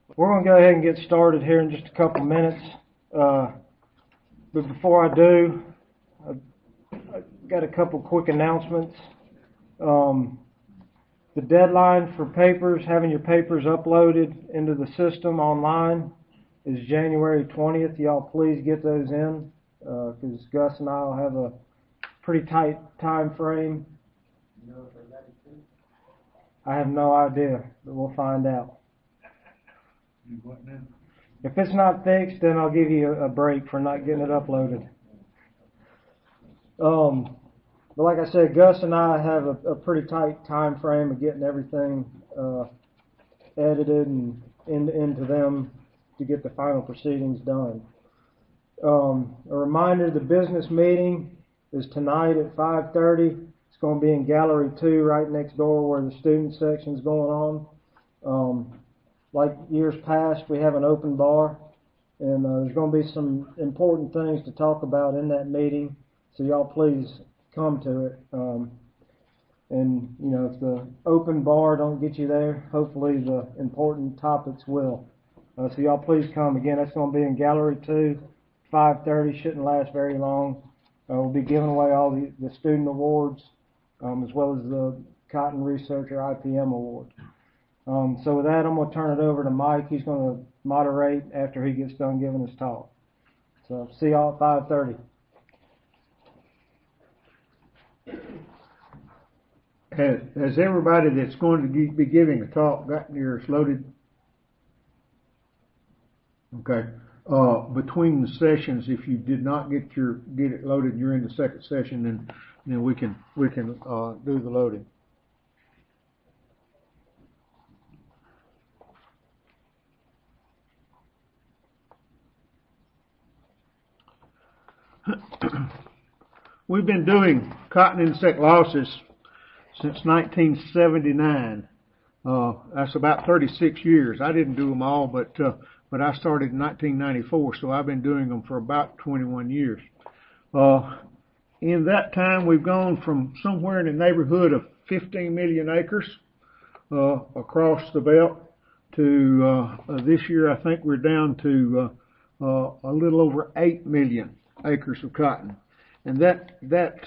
We're going to go ahead and get started here in just a couple minutes. But before I do, I've got a couple quick announcements. The deadline for papers, having your papers uploaded into the system online, is January 20th. Y'all please get those in, because Gus and I will have a pretty tight time frame. I have no idea, but we'll find out. If it's not fixed, then I'll give you a break for not getting it uploaded. But like I said, Gus and I have a pretty tight time frame of getting everything edited and into them to get the final proceedings done. A reminder, the business meeting is tonight at 5:30. It's going to be in Gallery 2 right next door where the student section is going on. Like years past, we have an open bar, and there's going to be some important things to talk about in that meeting, so y'all please come to it. And, you know, if the open bar don't get you there, hopefully the important topics will. So y'all please come. Again, that's going to be in Gallery 2, 5:30. Shouldn't last very long. We'll be giving away all the student awards, as well as the Cotton Researcher IPM Award. So with that, I'm going to turn it over to Mike. He's going to moderate after he gets done giving his talk. So see y'all at 5:30. Has everybody that's going to be giving a talk got yours loaded? Okay. Between the sessions, if you did not get it loaded and you're in the second session, then we can do the loading. We've been doing cotton insect losses since 1979. That's about 36 years. I didn't do them all, but I started in 1994, so I've been doing them for about 21 years. In that time, we've gone from somewhere in the neighborhood of 15 million acres across the belt to this year, I think we're down to a little over 8 million acres of cotton, and that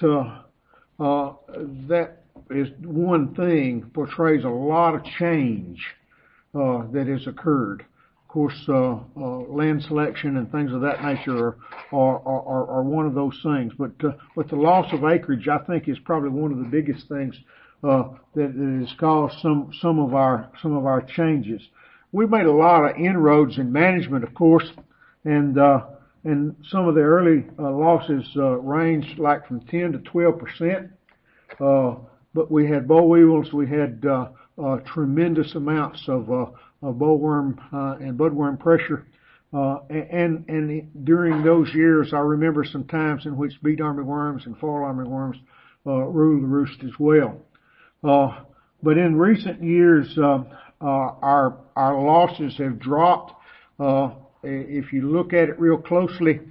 is one thing portrays a lot of change that has occurred. Of course, land selection and things of that nature are one of those things. But the loss of acreage, I think, is probably one of the biggest things that has caused some of our changes. We've made a lot of inroads in management, of course, and some of the early losses ranged like from 10 to 12%. But we had boll weevils, we had tremendous amounts of bollworm and budworm pressure, and during those years, I remember some times in which beet armyworms and fall armyworms ruled the roost as well. But in recent years, our losses have dropped. If you look at it real closely,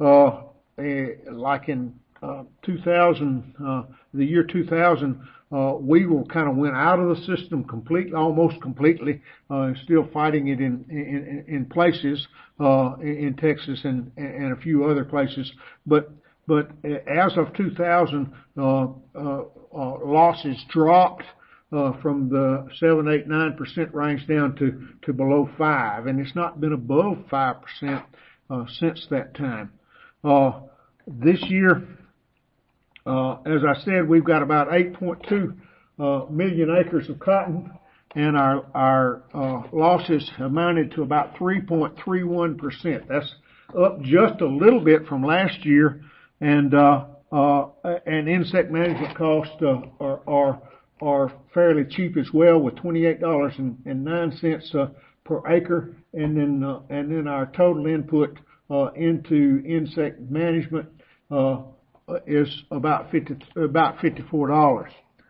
like in 2000, the year 2000, weevil kind of went out of the system completely, almost completely. Still fighting it in places in Texas and a few other places. But as of 2000, losses dropped from the 7, 8, 9% range down to below 5%, and it's not been above 5% since that time. This year, as I said, we've got about 8.2 million acres of cotton, and our losses amounted to about 3.31%. That's up just a little bit from last year, and insect management costs are fairly cheap as well, with $28.09 per acre, and then our total input into insect management is about $54.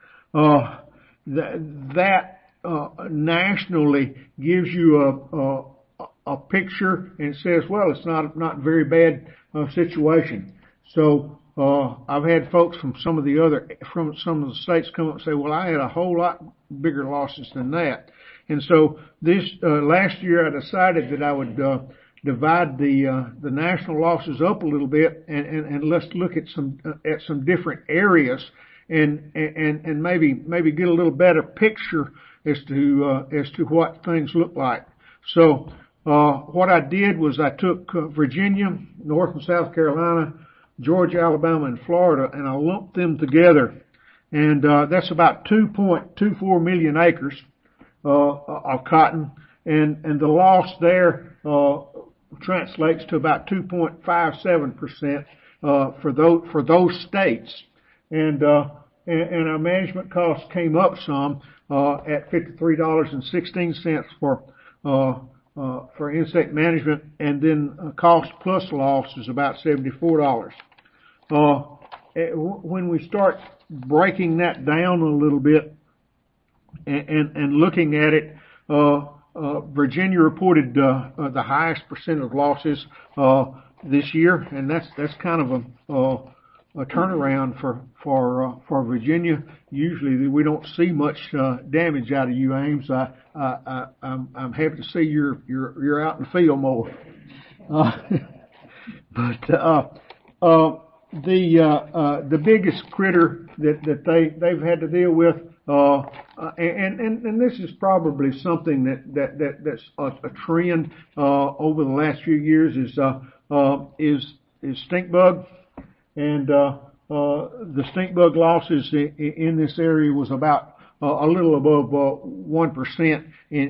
That nationally gives you a picture, and it says, well, it's not very bad situation. So I've had folks from some of the states come up and say, well, I had a whole lot bigger losses than that. And so this last year I decided that I would divide the national losses up a little bit, and let's look at some different areas, and maybe get a little better picture as to what things look like. So what I did was I took Virginia, North and South Carolina, Georgia, Alabama, and Florida, and I lumped them together, and that's about 2.24 million acres of cotton, and the loss there translates to about 2.57% for those states, and our management costs came up some at $53.16 for insect management, and then cost plus loss is about $74. When we start breaking that down a little bit and looking at it, Virginia reported the highest percent of losses this year, and that's kind of a turnaround for Virginia. Usually we don't see much damage out of you, Ames. I'm happy to see you're out in the field more. The biggest critter that they've had to deal with, and this is probably something that's a trend over the last few years, is stink bug, and the stink bug losses in this area was about a little above 1%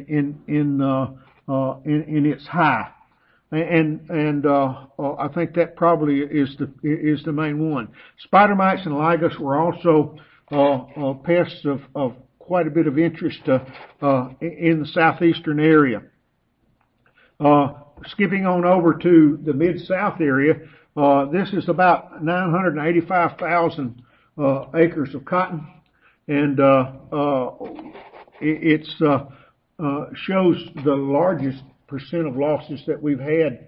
in its high. And I think that probably is the main one. Spider mites and ligas were also pests of quite a bit of interest in the southeastern area. Skipping on over to the Mid-South area, this is about 985,000 acres of cotton, and it shows the largest percent of losses that we've had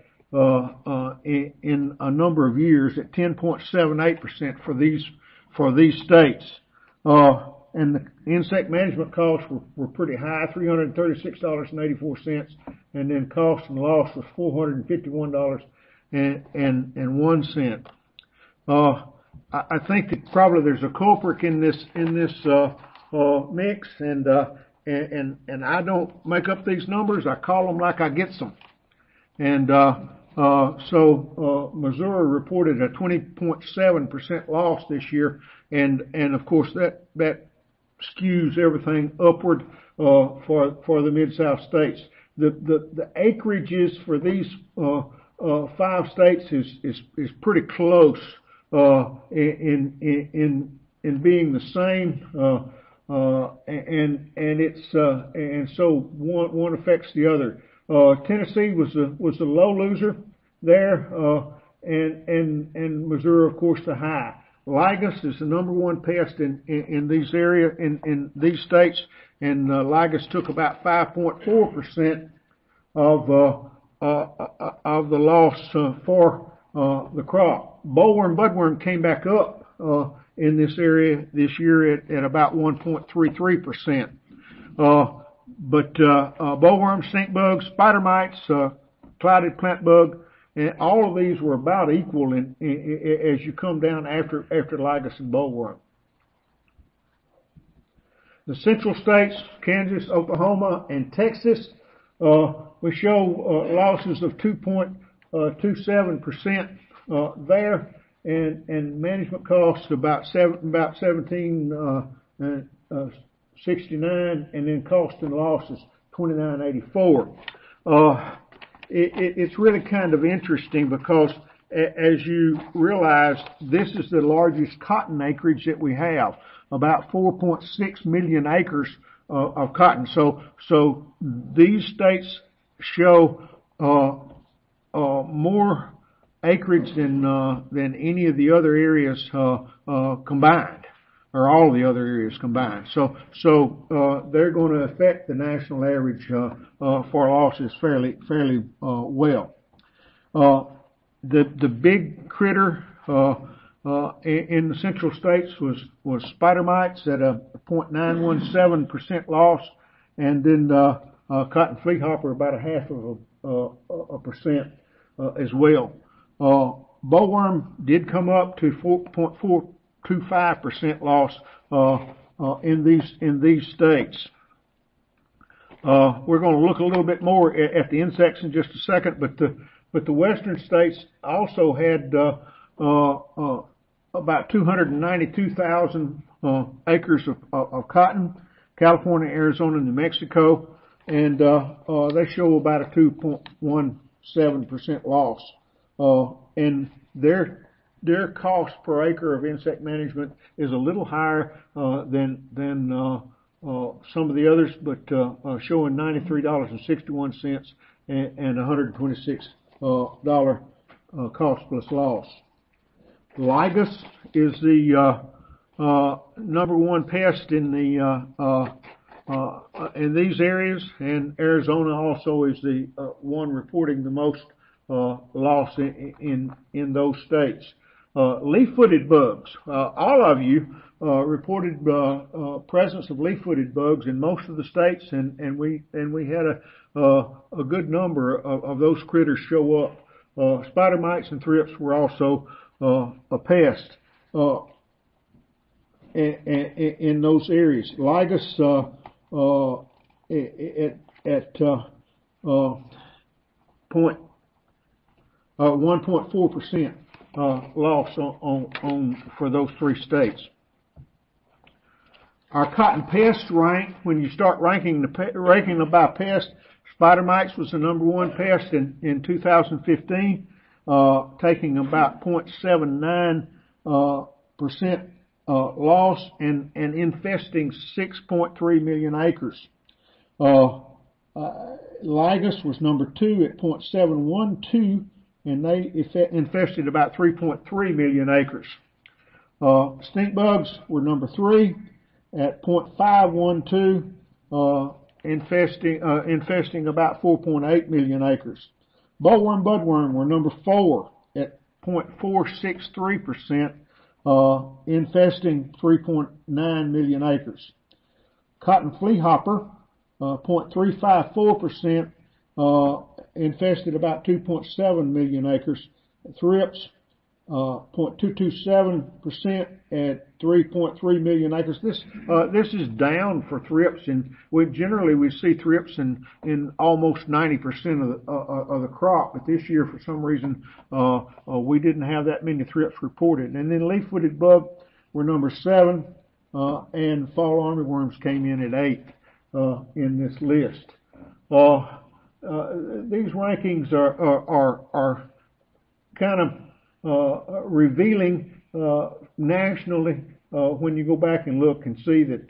in a number of years at 10.78% for these states. And the insect management costs were pretty high, $336.84, and then cost and loss was $451.01. I think that probably there's a culprit in this mix, and I don't make up these numbers. I call them like I get them. And so Missouri reported a 20.7% loss this year, and of course that skews everything upward for the Mid-South states. The acreages for these 5 states is pretty close in being the same. And so one affects the other. Tennessee was the low loser there, and Missouri, of course, the high. Ligas is the number one pest in these these states, and ligas took about 5.4% of the loss for the crop. Bollworm, budworm came back up in this area this year at about 1.33%. But bollworm, stink bugs, spider mites, clouded plant bug, and all of these were about equal as you come down after ligas and bollworm. The central states, Kansas, Oklahoma, and Texas, we show losses of 2.27% there, and management costs about 17.69, and then cost and losses 29.84. It's really kind of interesting because, as you realize, this is the largest cotton acreage that we have, about 4.6 million acres of cotton. So these states show more acreage than any of the other areas combined, or all of the other areas combined. So they're going to affect the national average for losses fairly well. The big critter in the central states was spider mites at a 0.917% loss, and then cotton flea hopper about 0.5% as well. Bollworm did come up to 4.425% loss in these states. We're going to look a little bit more at the insects in just a second, but the western states also had about 292,000 acres of cotton. California, Arizona, New Mexico, and they show about a 2.17% loss. And their cost per acre of insect management is a little higher than some of the others, but showing $93.61 and $126 cost plus loss. Ligus is the number one pest in these areas, and Arizona also is the one reporting the most loss in those states. Leaf-footed bugs. All of you reported presence of leaf-footed bugs in most of the states, and we had a good number of those critters show up. Spider mites and thrips were also a pest in those areas. Ligus at 1.4% loss on for those three states. Our cotton pest rank, when you start ranking by pest, spider mites was the number one pest in 2015, taking about 0.79% loss and infesting 6.3 million acres. Ligus was number two at 0.712, and they infested about 3.3 million acres. Stink bugs were number three at 0.512, infesting about 4.8 million acres. Bollworm, budworm were number four at 0.463%, infesting 3.9 million acres. Cotton flea hopper, 0.354%, infested about 2.7 million acres. Thrips, 0.227% at 3.3 million acres. This is down for thrips, and we see thrips in almost 90% of the crop. But this year, for some reason, we didn't have that many thrips reported. And then leaf-footed bug were number 7, and fall armyworms came in at 8 in this list. These rankings are kind of revealing nationally when you go back and look and see that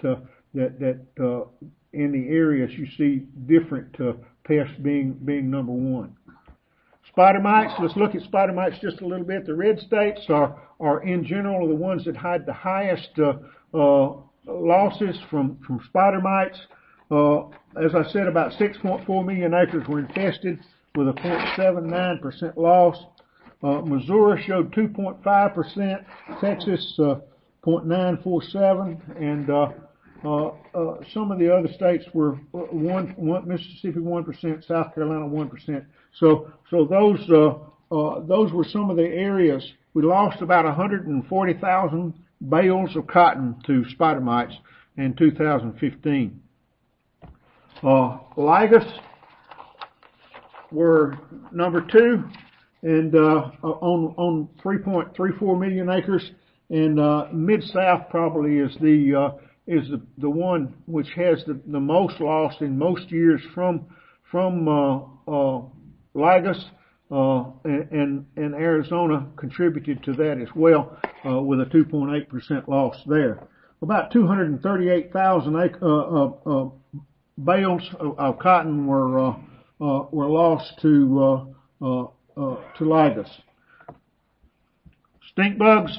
in the areas you see different pests being number one. Spider mites. Let's look at spider mites just a little bit. The red states are in general the ones that had the highest losses from spider mites. As I said, about 6.4 million acres were infested with a 0.79% loss. Missouri showed 2.5%, Texas 0.947, and some of the other states were Mississippi 1%, South Carolina 1%. So those were some of the areas. We lost about 140,000 bales of cotton to spider mites in 2015. Ligus were number 2. And on 3.34 million acres, and Mid-South probably is the one which has the most loss in most years from Ligus, and Arizona contributed to that as well with a 2.8% loss there. About 238,000 bales of cotton were lost to Ligus. Stink bugs,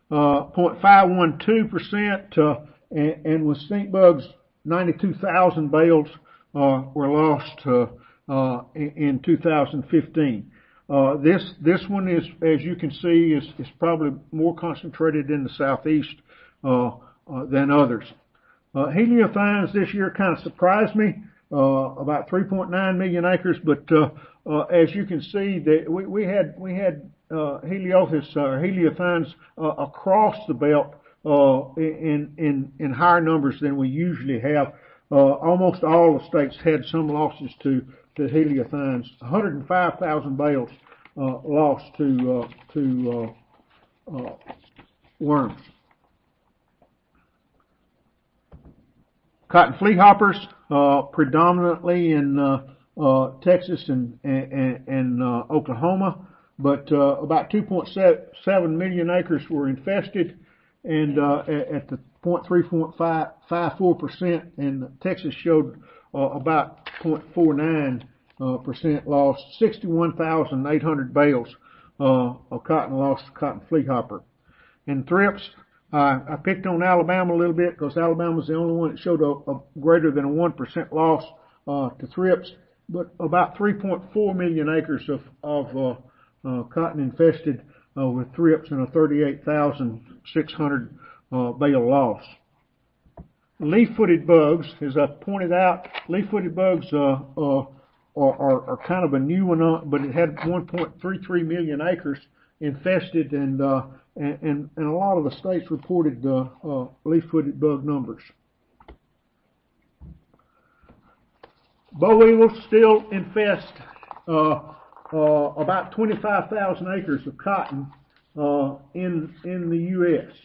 0.512%, and with stink bugs, 92,000 bales were lost in 2015. This one is, as you can see, is probably more concentrated in the southeast than others. Heliotherms this year kind of surprised me, about 3.9 million acres, but as you can see, that we had heliotherms across the belt in higher numbers than we usually have. Almost all the states had some losses to heliotherms. 105,000 bales lost to worms. Cotton flea hoppers, predominantly in Texas and Oklahoma, but about 2.7 million acres were infested, and at the 0.354%, and Texas showed about 0.49% loss. 61,800 bales of cotton lost to cotton flea hopper. And thrips, I picked on Alabama a little bit because Alabama's the only one that showed a greater than a 1% loss to thrips, but about 3.4 million acres of cotton infested with thrips and a 38,600 bale loss. Leaf-footed bugs, as I pointed out, leaf-footed bugs are kind of a new one, but it had 1.33 million acres infested, and a lot of the states reported leaf-footed bug numbers. Boll weevils still infest about 25,000 acres of cotton in the U.S.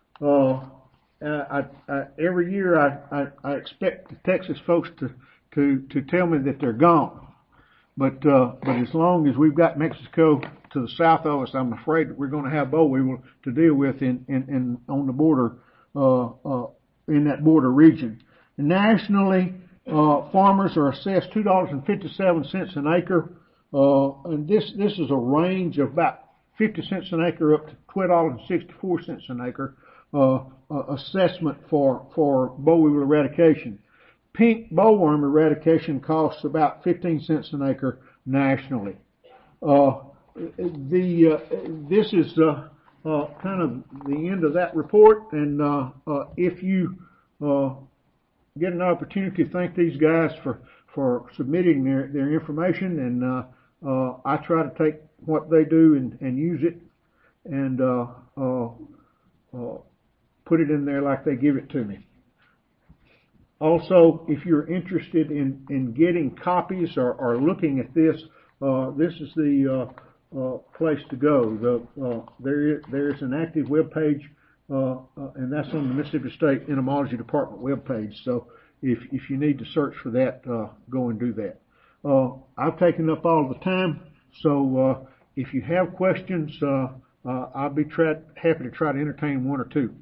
Every year I expect the Texas folks to tell me that they're gone, but as long as we've got Mexico to the south of us, I'm afraid that we're going to have boll weevil to deal with in on the border in that border region. Nationally, farmers are assessed $2.57 an acre, and this is a range of about 50 cents an acre up to $12.64 an acre assessment for boll weevil eradication. Pink bollworm eradication costs about 15 cents an acre nationally. This is kind of the end of that report, and if you get an opportunity, thank these guys for submitting their information, and I try to take what they do and use it and put it in there like they give it to me. Also, if you're interested in getting copies or looking at this, this is the place to go. There's an active web page, and that's on the Mississippi State Entomology Department web page. So if you need to search for that, go and do that. I've taken up all the time, so if you have questions, I'll be happy to try to entertain one or two.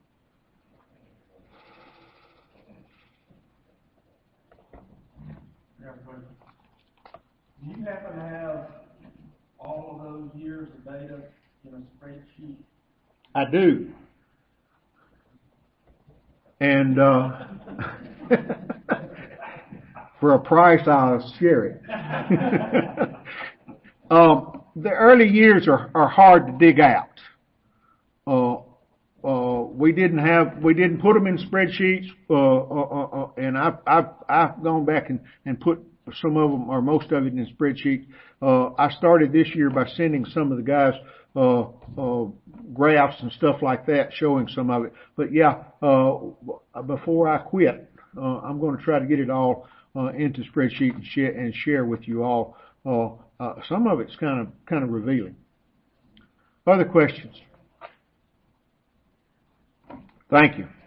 Do you happen to have all of those years of data in a spreadsheet? I do. And for a price, I'll share it. The early years are hard to dig out. We didn't put them in spreadsheets, and I've gone back and put some of them or most of it in a spreadsheet. I started this year by sending some of the guys graphs and stuff like that showing some of it. But yeah, before I quit, I'm going to try to get it all into spreadsheet and share with you all. Some of it's kind of revealing. Other questions? Thank you.